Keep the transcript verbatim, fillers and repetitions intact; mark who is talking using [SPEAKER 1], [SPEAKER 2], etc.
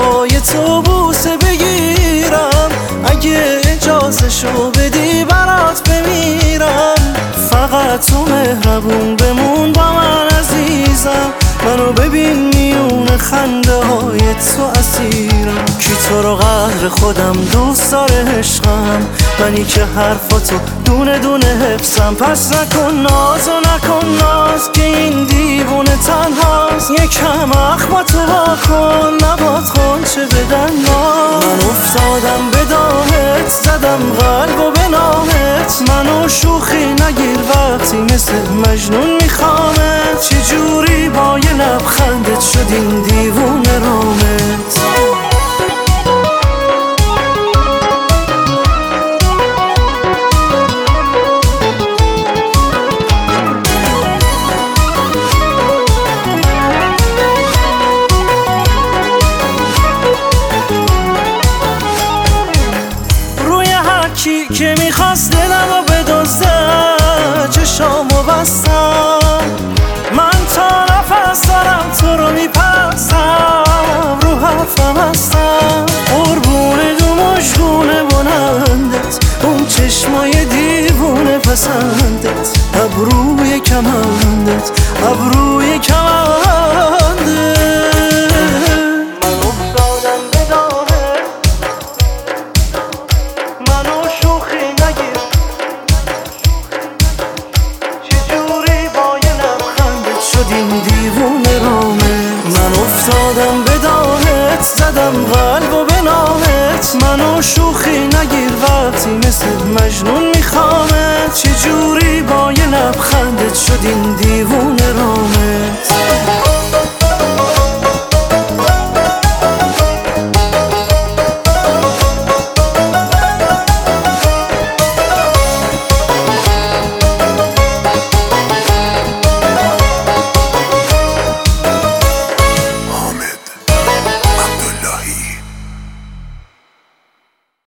[SPEAKER 1] های تو بوسه بگیرم، اگه اجازه شو بدی برات بمیرم. فقط تو مهربون بمون با من عزیزم، منو ببین میون خنده های تو اسیرم. کی تو رو قدر خودم دوست داره عشقم، منی که حرفاتو دونه دونه حفظم. پس نکن ناز و نکن ناز که این دیوونه تنهاست. یکم اخماتو وا کن نباد خونچه بدن ناز. من افتادم به داهت زدم قلب و به نامت، منو شوخی نگیر وقتی مثل مجنون میخوامت. چجوری با یه لبخندت شد این دیوونه رامت. کی که میخواست دلمو بدزده چشامو بستم، من تا نفس دارم تو رو میپرسم. رو حرفم هستم قربون دو مشگونه بلندت، اون چشمای دیوونه پسندت، ابروی کمندت ابروی کمندت. این دیوونه رامه من افتادم به داهت زدم قلب و به نامت. منو شوخی نگیر وقتی مثل مجنون میخوامت. چجوری با یه لبخندت شد این دیوونه